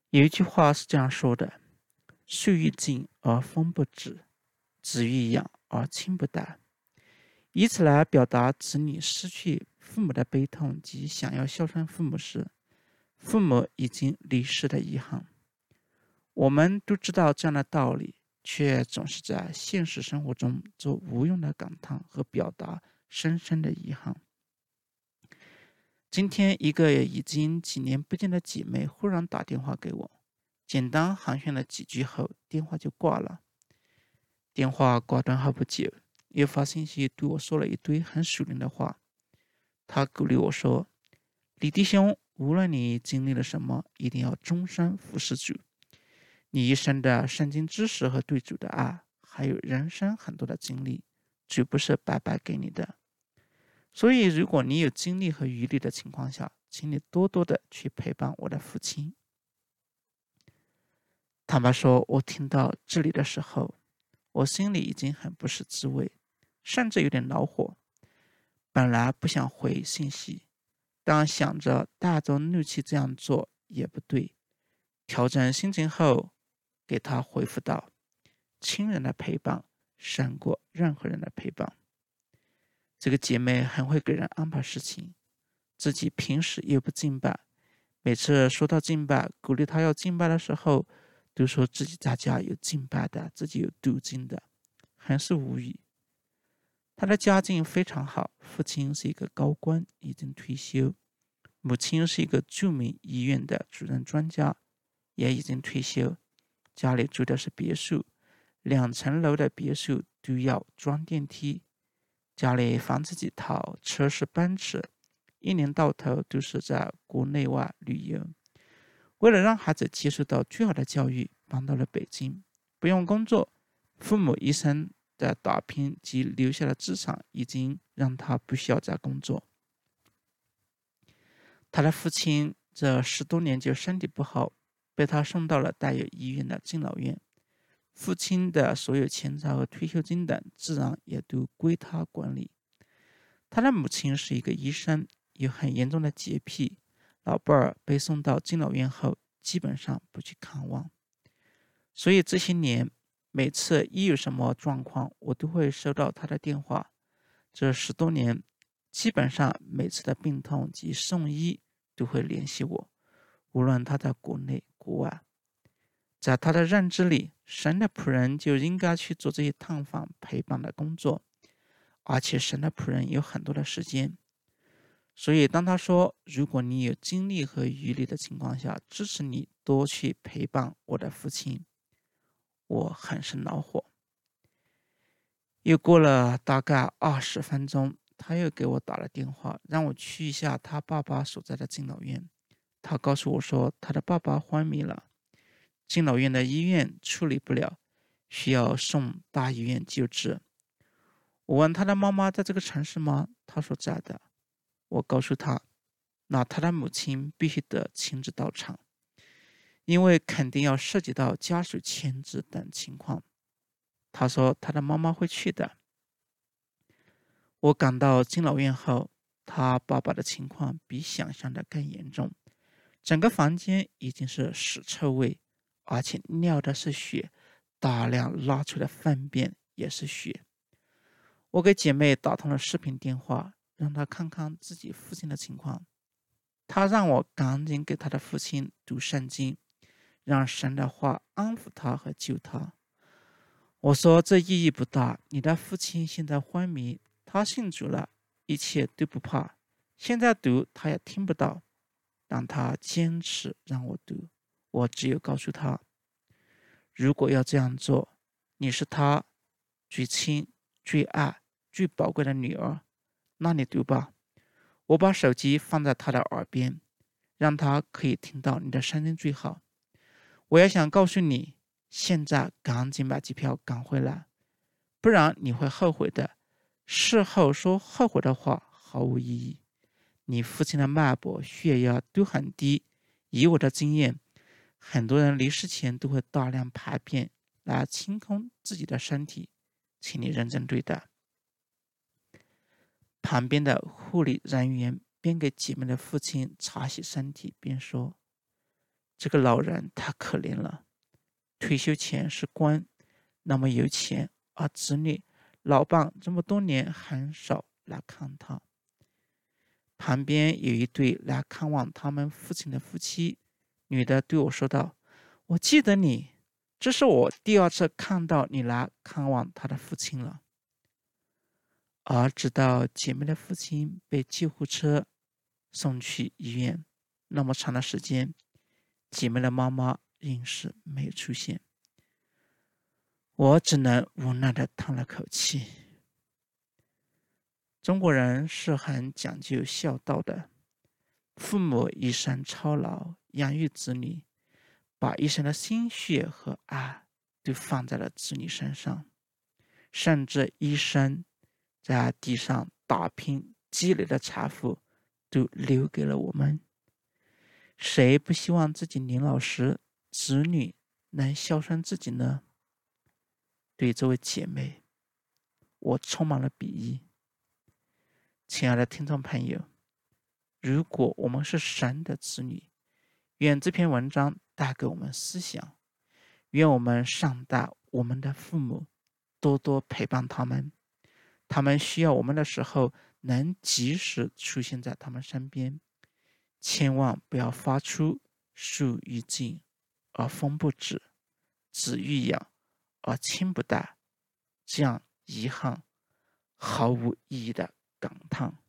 有一句话是这样说的：树欲静而风不止，子欲养而亲不待。以此来表达子女失去父母的悲痛及想要孝顺父母时，父母已经离世的遗憾。我们都知道这样的道理，却总是在现实生活中做无用的感叹和表达深深的遗憾。今天一个已经几年不见的姐妹忽然打电话给我，简单寒暄了几句后，电话就挂了。电话挂断后不久，又发信息对我说了一堆很属灵的话。她鼓励我说：李弟兄，无论你经历了什么，一定要终身服侍主。你一生的圣经知识和对主的爱，还有人生很多的经历，主不是白白给你的。所以如果你有精力和余力的情况下，请你多多的去陪伴我的父亲。坦白说，我听到这里的时候，我心里已经很不是滋味，甚至有点恼火。本来不想回信息，但想着带着怒气这样做也不对。调整心情后，给他回复道：亲人的陪伴胜过任何人的陪伴。这个姐妹很会给人安排事情，自己平时又不敬拜，每次说到敬拜，鼓励她要敬拜的时候，都说自己在家有敬拜的，自己有读经的，很是无语。她的家境非常好，父亲是一个高官，已经退休，母亲是一个著名医院的主任专家，也已经退休，家里住的是别墅，2层楼的别墅都要装电梯，家里房子几套，车是奔驰，一年到头都是在国内外旅游。为了让孩子接受到最好的教育，搬到了北京，不用工作，父母一生的打拼及留下的资产已经让他不需要再工作。他的父亲这10多年就身体不好，被他送到了带有医院的敬老院。父亲的所有钱财和退休金等自然也都归他管理。他的母亲是一个医生，有很严重的洁癖，老伴儿被送到敬老院后基本上不去看望。所以这些年，每次一有什么状况，我都会收到他的电话。这10多年，基本上每次的病痛及送医都会联系我，无论他在国内国外。在他的认知里，神的仆人就应该去做这些探访陪伴的工作，而且神的仆人有很多的时间。所以当他说如果你有精力和余力的情况下，支持你多去陪伴我的父亲，我很是恼火。又过了大概20分钟，他又给我打了电话，让我去一下他爸爸所在的敬老院。他告诉我说他的爸爸昏迷了，敬老院的医院处理不了，需要送大医院救治。我问他的妈妈在这个城市吗？他说在的。我告诉他，那他的母亲必须得亲自到场，因为肯定要涉及到家属签字等情况。他说他的妈妈会去的。我赶到敬老院后，他爸爸的情况比想象的更严重，整个房间已经是屎臭味，而且尿的是血，大量拉出的粪便也是血。我给姐妹打通了视频电话，让她看看自己父亲的情况。她让我赶紧给她的父亲读圣经，让神的话安抚他和救他。我说这意义不大，你的父亲现在昏迷，他信主了，一切都不怕，现在读他也听不到，但他坚持让我读。我只有告诉他，如果要这样做，你是他最亲最爱最宝贵的女儿，那你读吧。我把手机放在他的耳边，让他可以听到你的声音最好。我也想告诉你，现在赶紧买机票赶回来，不然你会后悔的。事后说后悔的话毫无意义。你父亲的脉搏、血压都很低，以我的经验，很多人离世前都会大量排便来清空自己的身体，请你认真对待。旁边的护理人员边给姐妹的父亲擦洗身体边说， 这个老人太可怜了，退休前是官，那么有钱，而子女老伴这么多年很少来看他。旁边有一对来看望他们父亲的夫妻，女的对我说道：我记得你，这是我第二次看到你来看望他的父亲了。而直到姐妹的父亲被救护车送去医院，那么长的时间，姐妹的妈妈仍是没有出现。我只能无奈地叹了口气。中国人是很讲究孝道的，父母一生操劳养育子女，把一生的心血和爱都放在了子女身上，甚至一生在地上打拼积累的财富都留给了我们。谁不希望自己年老时子女能孝顺自己呢？对这位姐妹，我充满了鄙夷。亲爱的听众朋友，如果我们是神的子女，愿这篇文章带给我们思想，愿我们善待我们的父母，多多陪伴他们，他们需要我们的时候能及时出现在他们身边，千万不要发出树欲静而风不止，子欲养而亲不待这样遗憾毫无意义的感叹。